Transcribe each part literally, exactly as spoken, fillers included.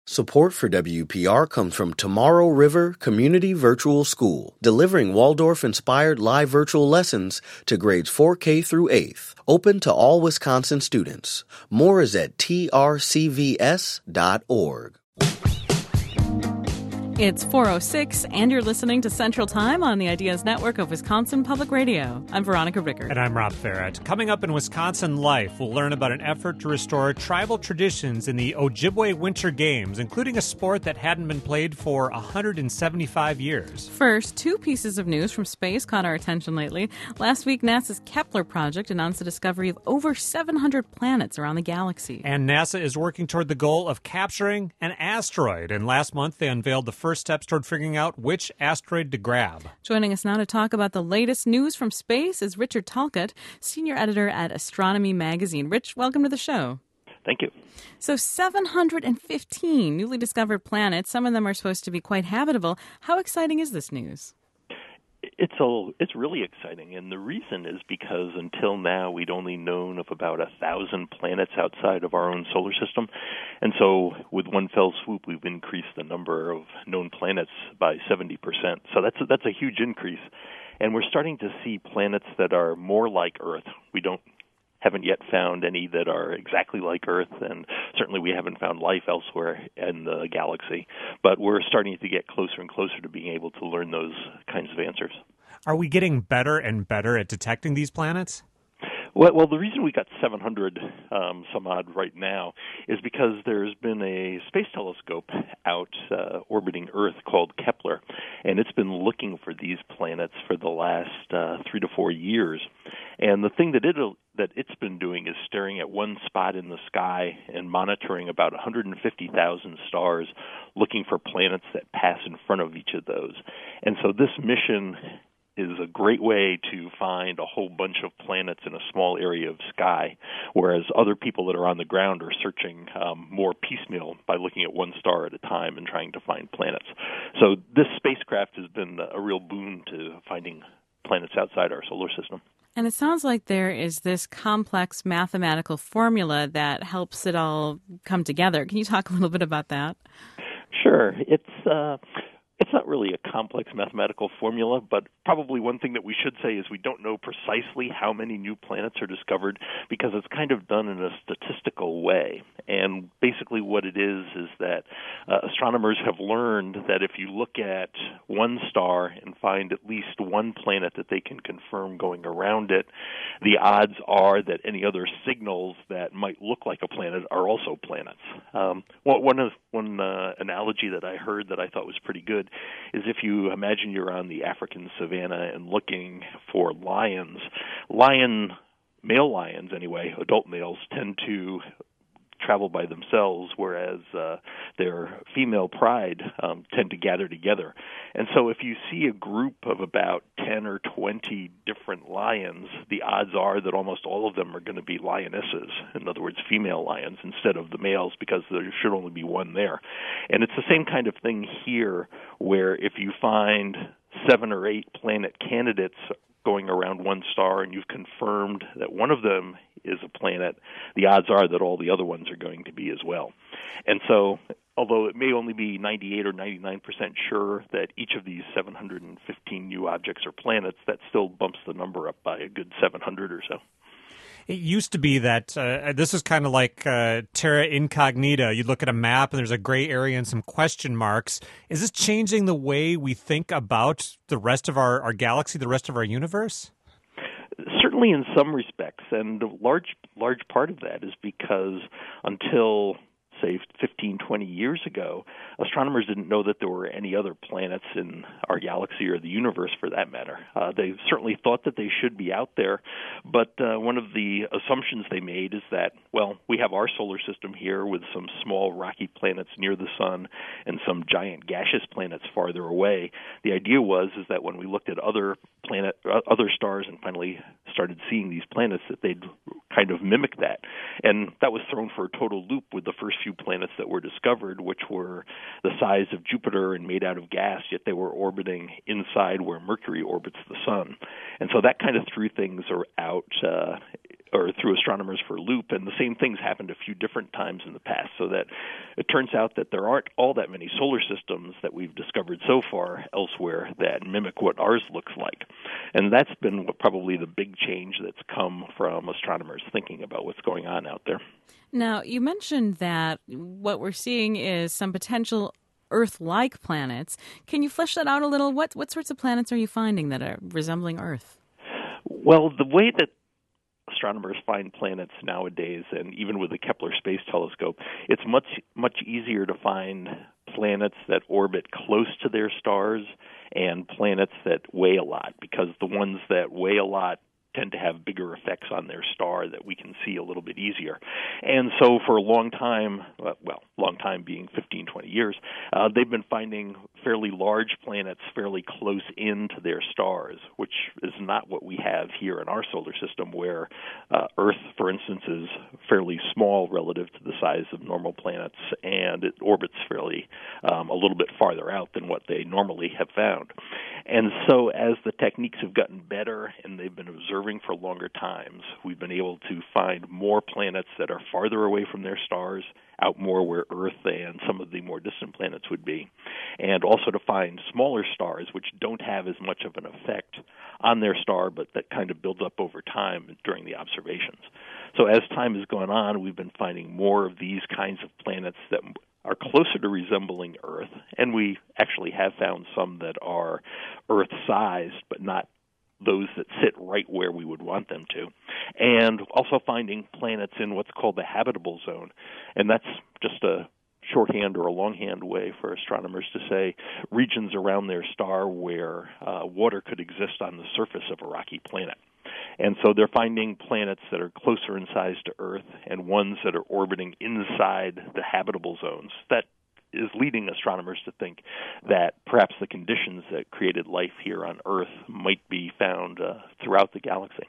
Support for W P R comes from Tomorrow River Community Virtual School, delivering Waldorf-inspired live virtual lessons to grades four K through eighth, open to all Wisconsin students. More is at T R C V S dot org. It's four oh six, and you're listening to Central Time on the Ideas Network of Wisconsin Public Radio. I'm Veronica Rickert. And I'm Rob Farrett. Coming up in Wisconsin Life, we'll learn about an effort to restore tribal traditions in the Ojibwe Winter Games, including a sport that hadn't been played for one hundred seventy-five years. First, two pieces of news from space caught our attention lately. Last week, NASA's Kepler project announced the discovery of over seven hundred planets around the galaxy. And NASA is working toward the goal of capturing an asteroid. And last month, they unveiled the first steps toward figuring out which asteroid to grab. Joining us now to talk about the latest news from space is Richard Talcott, senior editor at Astronomy Magazine. Rich, welcome to the show. Thank you. So seven hundred fifteen newly discovered planets. Some of them are supposed to be quite habitable. How exciting is this news? It's a, it's really exciting, and the reason is because until now we'd only known of about a thousand planets outside of our own solar system, and so with one fell swoop we've increased the number of known planets by seventy percent. So that's a, that's a huge increase, and we're starting to see planets that are more like Earth. We don't haven't yet found any that are exactly like Earth, and certainly we haven't found life elsewhere in the galaxy. But we're starting to get closer and closer to being able to learn those kinds of answers. Are we getting better and better at detecting these planets? Well, well, the reason we got seven hundred um, some odd right now is because there's been a space telescope out uh, orbiting Earth called Kepler, and it's been looking for these planets for the last uh, three to four years. And the thing that it that it's been doing is staring at one spot in the sky and monitoring about one hundred fifty thousand stars, looking for planets that pass in front of each of those. And so this mission is a great way to find a whole bunch of planets in a small area of sky, whereas other people that are on the ground are searching um, more piecemeal by looking at one star at a time and trying to find planets. So this spacecraft has been a real boon to finding planets outside our solar system. And it sounds like there is this complex mathematical formula that helps it all come together. Can you talk a little bit about that? Sure. It's uh, it's not really a complex mathematical formula, but probably one thing that we should say is we don't know precisely how many new planets are discovered because it's kind of done in a statistical way. And basically what it is is that uh, astronomers have learned that if you look at one star and find at least one planet that they can confirm going around it, the odds are that any other signals that might look like a planet are also planets. Um, well, one of one uh, analogy that I heard that I thought was pretty good is if you imagine you're on the African savanna and looking for lions, lion, male lions anyway, adult males tend to travel by themselves, whereas uh, their female pride um, tend to gather together. And so if you see a group of about ten or twenty different lions, the odds are that almost all of them are going to be lionesses, in other words, female lions, instead of the males, because there should only be one there. And it's the same kind of thing here, where if you find seven or eight planet candidates going around one star and you've confirmed that one of them is a planet, the odds are that all the other ones are going to be as well. And so, although it may only be ninety-eight or ninety-nine percent sure that each of these seven hundred fifteen new objects are planets, that still bumps the number up by a good seven hundred or so. It used to be that uh, this is kind of like uh, terra incognita. You look at a map and there's a gray area and some question marks. Is this changing the way we think about the rest of our, our galaxy, the rest of our universe? Certainly in some respects, and a large, large part of that is because until, say, fifteen, twenty years ago, astronomers didn't know that there were any other planets in our galaxy or the universe for that matter. Uh, they certainly thought that they should be out there, but uh, one of the assumptions they made is that, well, we have our solar system here with some small rocky planets near the sun and some giant gaseous planets farther away. The idea was is that when we looked at other planet, uh, other stars and finally started seeing these planets, that they'd kind of mimic that. And that was thrown for a total loop with the first few planets that were discovered, which were the size of Jupiter and made out of gas, yet they were orbiting inside where Mercury orbits the sun. And so that kind of threw things are out uh, or through Astronomers for a Loop, and the same things happened a few different times in the past, so that it turns out that there aren't all that many solar systems that we've discovered so far elsewhere that mimic what ours looks like. And that's been what, probably the big change that's come from astronomers thinking about what's going on out there. Now, you mentioned that what we're seeing is some potential Earth-like planets. Can you flesh that out a little? What what sorts of planets are you finding that are resembling Earth? Well, the way that astronomers find planets nowadays, and even with the Kepler Space Telescope, it's much much easier to find planets that orbit close to their stars and planets that weigh a lot, because the ones that weigh a lot tend to have bigger effects on their star that we can see a little bit easier. And so for a long time, well, long time being fifteen, twenty years, uh, they've been finding fairly large planets fairly close in to their stars, which is not what we have here in our solar system, where uh, Earth, for instance, is fairly small relative to the size of normal planets, and it orbits fairly um, a little bit farther out than what they normally have found. And so as the techniques have gotten better and they've been observing for longer times, we've been able to find more planets that are farther away from their stars, out more where Earth and some of the more distant planets would be, and also to find smaller stars which don't have as much of an effect on their star, but that kind of builds up over time during the observations. So as time has gone on, we've been finding more of these kinds of planets that are closer to resembling Earth, and we actually have found some that are Earth-sized, but not those that sit right where we would want them to, and also finding planets in what's called the habitable zone, and that's just a shorthand or a longhand way for astronomers to say regions around their star where uh, water could exist on the surface of a rocky planet. And so they're finding planets that are closer in size to Earth and ones that are orbiting inside the habitable zones. That is leading astronomers to think that perhaps the conditions that created life here on Earth might be found uh, throughout the galaxy.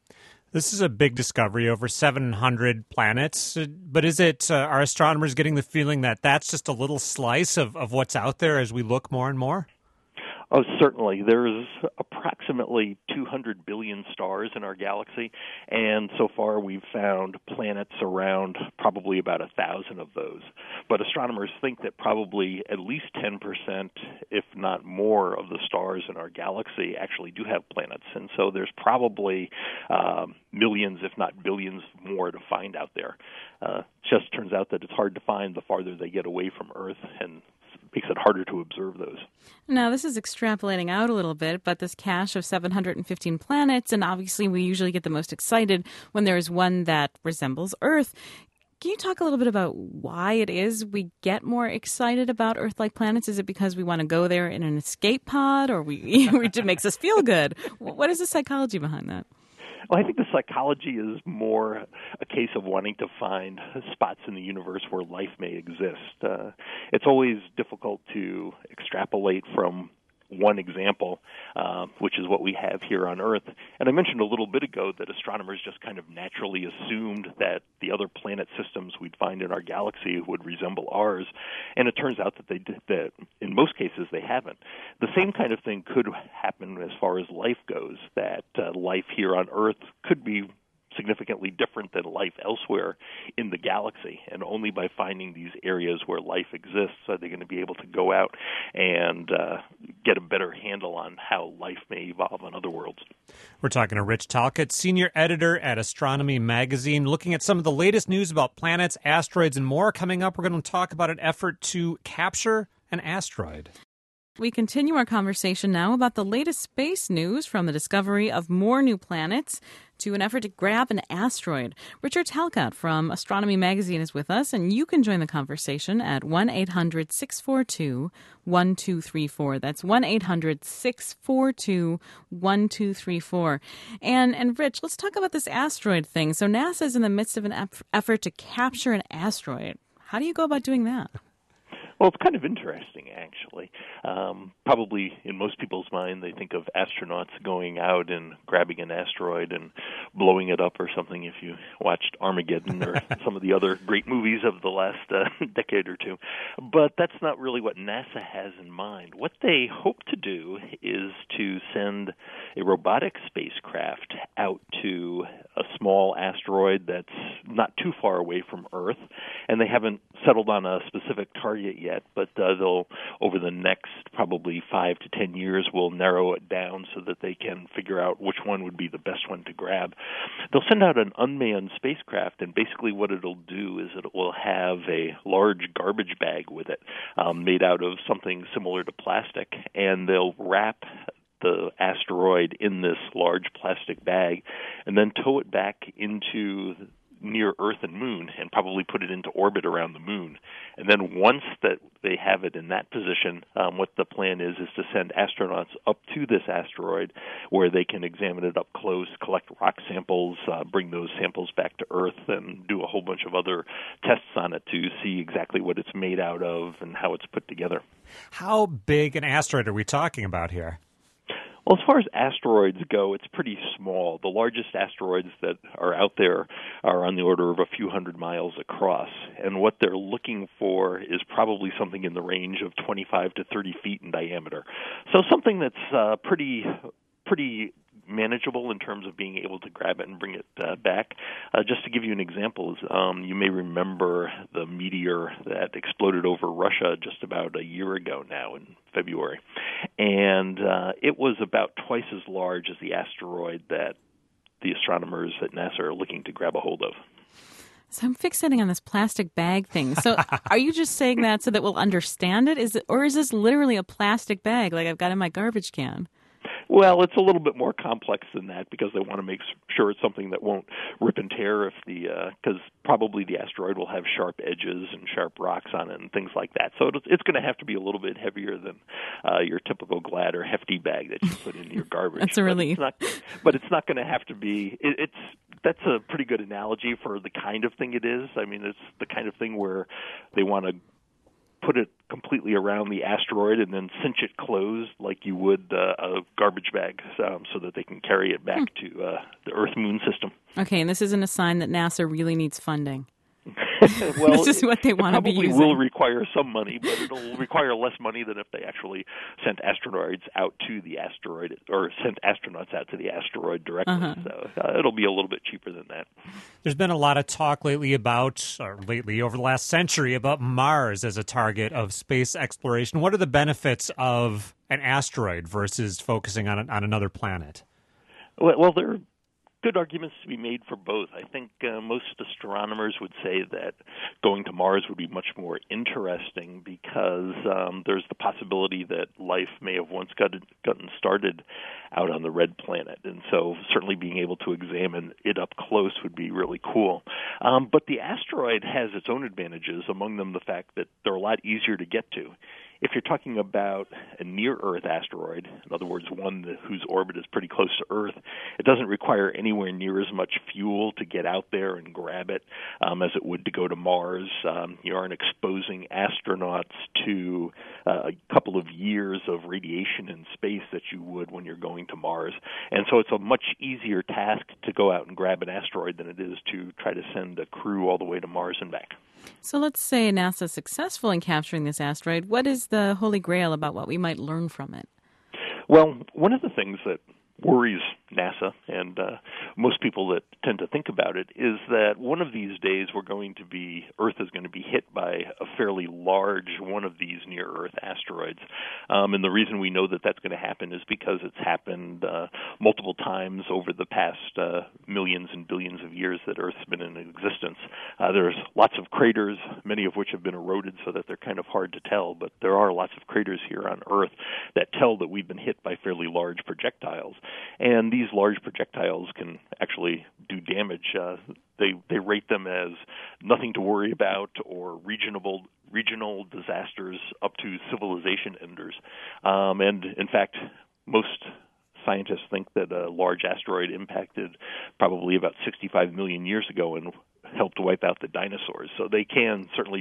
This is a big discovery, over seven hundred planets. But is it, uh, are astronomers getting the feeling that that's just a little slice of, of what's out there as we look more and more? Oh, certainly. There's approximately two hundred billion stars in our galaxy, and so far we've found planets around probably about a thousand of those. But astronomers think that probably at least ten percent, if not more, of the stars in our galaxy actually do have planets. And so there's probably um, millions, if not billions, more to find out there. Uh, it just turns out that it's hard to find the farther they get away from Earth, and makes it harder to observe those. Now, this is extrapolating out a little bit, but this cache of seven hundred fifteen planets, and obviously we usually get the most excited when there is one that resembles Earth. Can you talk a little bit about why it is we get more excited about Earth-like planets? Is it because we want to go there in an escape pod, or we, it makes us feel good? What is the psychology behind that? Well, I think the psychology is more a case of wanting to find spots in the universe where life may exist. Uh, it's always difficult to extrapolate from one example, uh, which is what we have here on Earth. And I mentioned a little bit ago that astronomers just kind of naturally assumed that the other planet systems we'd find in our galaxy would resemble ours, and it turns out that they did, that in most cases they haven't. The same kind of thing could happen as far as life goes, that uh, life here on Earth could be significantly different than life elsewhere in the galaxy, and only by finding these areas where life exists are they going to be able to go out and uh, get a better handle on how life may evolve on other worlds. We're talking to Rich Talcott, senior editor at Astronomy Magazine, looking at some of the latest news about planets, asteroids, and more. Coming up, we're going to talk about an effort to capture an asteroid. We continue our conversation now about the latest space news, from the discovery of more new planets to an effort to grab an asteroid. Richard Talcott from Astronomy Magazine is with us, and you can join the conversation at one eight hundred six four two one two three four. That's one eight hundred six four two one two three four. And, and Rich, let's talk about this asteroid thing. So NASA is in the midst of an effort to capture an asteroid. How do you go about doing that? Well, it's kind of interesting, actually. Um, probably in most people's mind, they think of astronauts going out and grabbing an asteroid and blowing it up or something if you watched Armageddon or some of the other great movies of the last uh, decade or two. But that's not really what NASA has in mind. What they hope to do is to send a robotic spacecraft out to a small asteroid that's not too far away from Earth, and they haven't settled on a specific target yet, but uh, they'll, over the next probably five to ten years, will narrow it down so that they can figure out which one would be the best one to grab. They'll send out an unmanned spacecraft, and basically what it'll do is it will have a large garbage bag with it, um, made out of something similar to plastic, and they'll wrap the asteroid in this large plastic bag and then tow it back into near Earth and Moon and probably put it into orbit around the Moon. And then once that they have it in that position, um, what the plan is is to send astronauts up to this asteroid where they can examine it up close, collect rock samples, uh, bring those samples back to Earth, and do a whole bunch of other tests on it to see exactly what it's made out of and how it's put together. How big an asteroid are we talking about here? Well, as far as asteroids go, it's pretty small. The largest asteroids that are out there are on the order of a few hundred miles across. And what they're looking for is probably something in the range of twenty-five to thirty feet in diameter. So something that's uh, pretty pretty manageable in terms of being able to grab it and bring it uh, back. Uh, just to give you an example, um, you may remember the meteor that exploded over Russia just about a year ago now in February. And uh, it was about twice as large as the asteroid that the astronomers at NASA are looking to grab a hold of. So I'm fixating on this plastic bag thing. So are you just saying that so that we'll understand it? Is it, or is this literally a plastic bag like I've got in my garbage can? Well, it's a little bit more complex than that because they want to make sure it's something that won't rip and tear if the because uh, probably the asteroid will have sharp edges and sharp rocks on it and things like that. So it's, it's going to have to be a little bit heavier than uh, your typical Glad or Hefty bag that you put into your garbage. That's a relief. But it's not, but it's not going to have to be. It, it's that's a pretty good analogy for the kind of thing it is. I mean, it's the kind of thing where they want to put it completely around the asteroid and then cinch it closed like you would uh, a garbage bag um, so that they can carry it back hmm. to uh, the Earth-Moon system. Okay, and this isn't a sign that NASA really needs funding. Well, this is what they want to be using. It probably will require some money, but it'll require less money than if they actually sent asteroids out to the asteroid or sent astronauts out to the asteroid directly. Uh-huh. So uh, it'll be a little bit cheaper than that. There's been a lot of talk lately about, or lately over the last century, about Mars as a target of space exploration. What are the benefits of an asteroid versus focusing on on another planet? Well, well there are good arguments to be made for both. I think uh, most astronomers would say that going to Mars would be much more interesting because um, there's the possibility that life may have once gotten, gotten started out on the red planet. And so certainly being able to examine it up close would be really cool. Um, but the asteroid has its own advantages, among them the fact that they're a lot easier to get to. If you're talking about a near-Earth asteroid, in other words, one that, whose orbit is pretty close to Earth, it doesn't require anywhere near as much fuel to get out there and grab it um, as it would to go to Mars. Um, you aren't exposing astronauts to uh, a couple of years of radiation in space that you would when you're going to Mars. And so it's a much easier task to go out and grab an asteroid than it is to try to send a crew all the way to Mars and back. So let's say NASA is successful in capturing this asteroid. What is the holy grail about what we might learn from it? Well, one of the things that worries NASA and uh, most people that tend to think about it is that one of these days we're going to be, Earth is going to be hit by a fairly large one of these near-Earth asteroids. Um, and the reason we know that that's going to happen is because it's happened uh, multiple times over the past uh, millions and billions of years that Earth's been in existence. Uh, there's lots of craters, many of which have been eroded so that they're kind of hard to tell, but there are lots of craters here on Earth that tell that we've been hit by fairly large projectiles. And these large projectiles can actually do damage. Uh, they they rate them as nothing to worry about or regional regional disasters up to civilization enders. Um, and in fact, most scientists think that a large asteroid impacted probably about sixty-five million years ago and helped wipe out the dinosaurs. So they can certainly do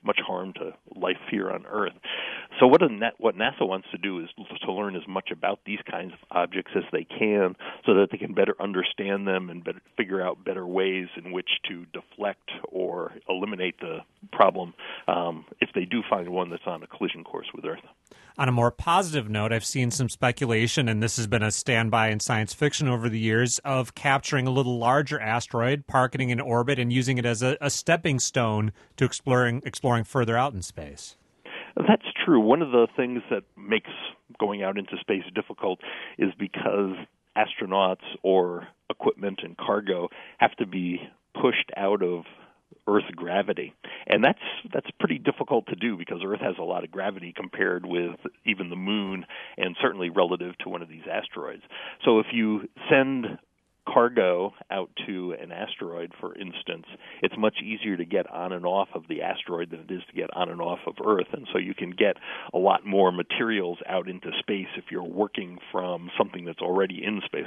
much harm to life here on Earth. So what, a net, what NASA wants to do is to learn as much about these kinds of objects as they can so that they can better understand them and better figure out better ways in which to deflect or eliminate the problem um, if they do find one that's on a collision course with Earth. On a more positive note, I've seen some speculation, and this has been a standby in science fiction over the years, of capturing a little larger asteroid, parking it in orbit, and using it as a, a stepping stone to exploring exploring further out in space. That's true. One of the things that makes going out into space difficult is because astronauts or equipment and cargo have to be pushed out of Earth's gravity. And that's that's pretty difficult to do because Earth has a lot of gravity compared with even the moon and certainly relative to one of these asteroids. So if you send cargo out to an asteroid, for instance, it's much easier to get on and off of the asteroid than it is to get on and off of Earth. And so you can get a lot more materials out into space if you're working from something that's already in space.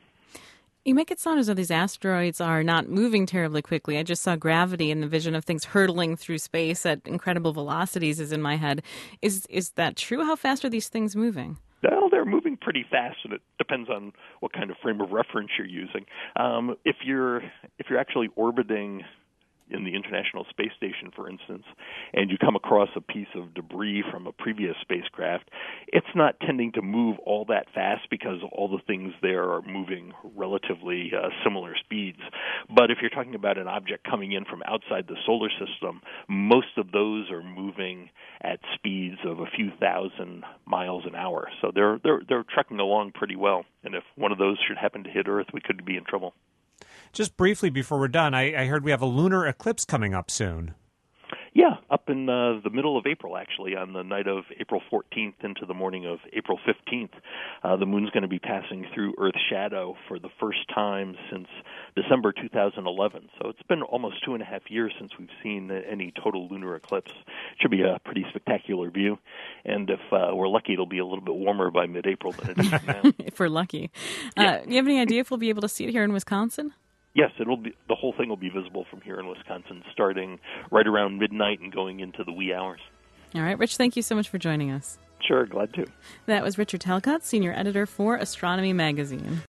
You make it sound as though these asteroids are not moving terribly quickly. I just saw Gravity, and the vision of things hurtling through space at incredible velocities is in my head. Is is that true? How fast are these things moving? Well, they're moving pretty fast, and it depends on what kind of frame of reference you're using. Um, if you're if you're actually orbiting in the International Space Station, for instance, and you come across a piece of debris from a previous spacecraft, it's not tending to move all that fast because all the things there are moving relatively uh, similar speeds. But if you're talking about an object coming in from outside the solar system, most of those are moving at speeds of a few thousand miles an hour. So they're they're they're trucking along pretty well. And if one of those should happen to hit Earth, we could be in trouble. Just briefly before we're done, I, I heard we have a lunar eclipse coming up soon. Yeah, up in uh, the middle of April, actually, on the night of April fourteenth into the morning of April fifteenth. Uh, the moon's going to be passing through Earth's shadow for the first time since December two thousand eleven. So it's been almost two and a half years since we've seen any total lunar eclipse. It should be a pretty spectacular view. And if uh, we're lucky, it'll be a little bit warmer by mid-April than it is now. If we're lucky. Yeah. Uh, do you have any idea if we'll be able to see it here in Wisconsin? Yes, it'll be. The whole thing will be visible from here in Wisconsin, starting right around midnight and going into the wee hours. All right, Rich, thank you so much for joining us. Sure, glad to. That was Richard Talcott, senior editor for Astronomy Magazine.